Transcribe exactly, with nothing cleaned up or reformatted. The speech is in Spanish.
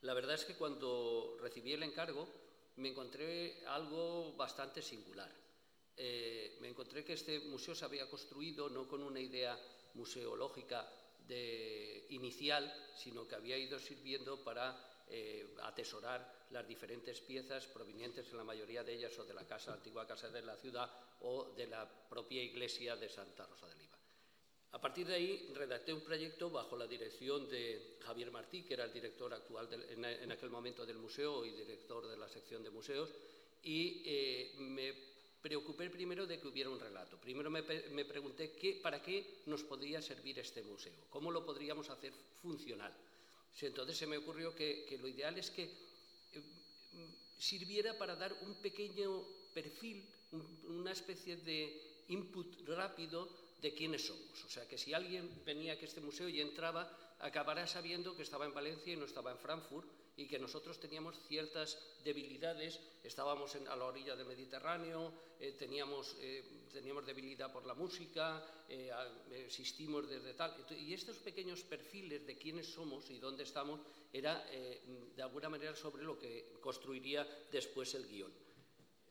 La verdad es que cuando recibí el encargo me encontré algo bastante singular. Eh, me encontré que este museo se había construido no con una idea museológica de, inicial, sino que había ido sirviendo para eh, atesorar las diferentes piezas provenientes en la mayoría de ellas o de la casa, antigua casa de la ciudad o de la propia iglesia de Santa Rosa de Lima. A partir de ahí redacté un proyecto bajo la dirección de Javier Martí, que era el director actual del, en, en aquel momento del museo y director de la sección de museos, y eh, me preocupé primero de que hubiera un relato. Primero me, me pregunté qué, para qué nos podría servir este museo, cómo lo podríamos hacer funcional. Entonces se me ocurrió que, que lo ideal es que eh, sirviera para dar un pequeño perfil, un, una especie de input rápido de quiénes somos. O sea, que si alguien venía a este museo y entraba, acabará sabiendo que estaba en Valencia y no estaba en Frankfurt, y que nosotros teníamos ciertas debilidades, estábamos en, a la orilla del Mediterráneo, eh, teníamos, eh, teníamos debilidad por la música, eh, existimos desde tal... Y estos pequeños perfiles de quiénes somos y dónde estamos era, eh, de alguna manera, sobre lo que construiría después el guión.